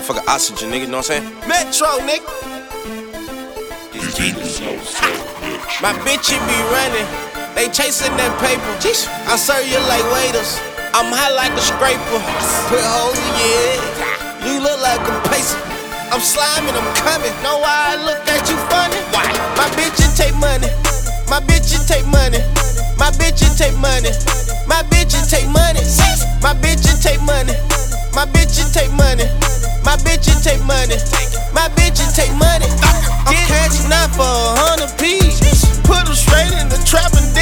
motherfucking oxygen, nigga, you know what I'm saying? Metro, nigga. My bitch, it be running. They chasing that paper. I serve you like waiters. I'm high like a scraper. Put holes in your head. You look like a pacer. I'm sliming, I'm coming. Know why I look at you funny? Why? My bitch, it take money. My bitch, it take money. My bitch, it take money. My bitch, it take money. My bitch, it take money. My bitch, it take money. My bitch, it take money. My bitch, it take money. I'm catching out for 100 P's. Put them straight in the trap and